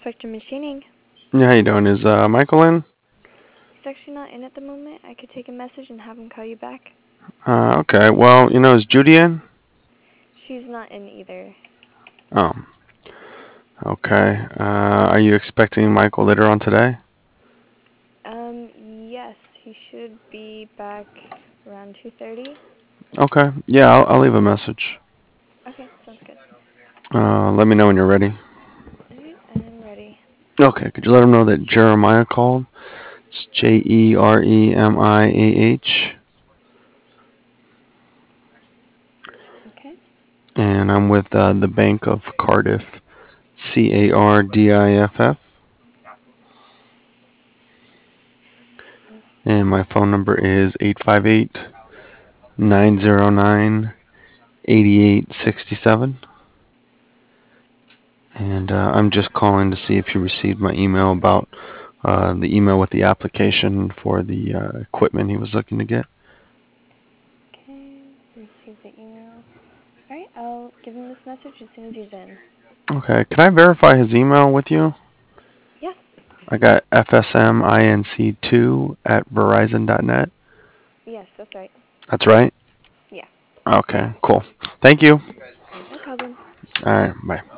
Spectrum Machining. Yeah, how you doing? Is Michael in? He's actually not in at the moment. I could take a message and have him call you back. Okay. Well, is Judy in? She's not in either. Oh, okay. Are you expecting Michael later on today? Yes, he should be back around 2:30. Okay. Yeah, I'll leave a message. Okay, sounds good. Let me know when you're ready. Alright, I'm ready. Okay. Could you let him know that Jeremiah called? It's Jeremiah. Okay. And I'm with the Bank of Cardiff. Cardiff. And my phone number is 858-909-8867. And I'm just calling to see if you received my email about the email with the application for the equipment he was looking to get. Okay, receive the email. Alright, I'll give him this message as soon as he's in. Okay, can I verify his email with you? Yeah. I got fsminc2@verizon.net. Yes, that's right. That's right? Yeah. Okay, cool. Thank you. No problem. All right, bye.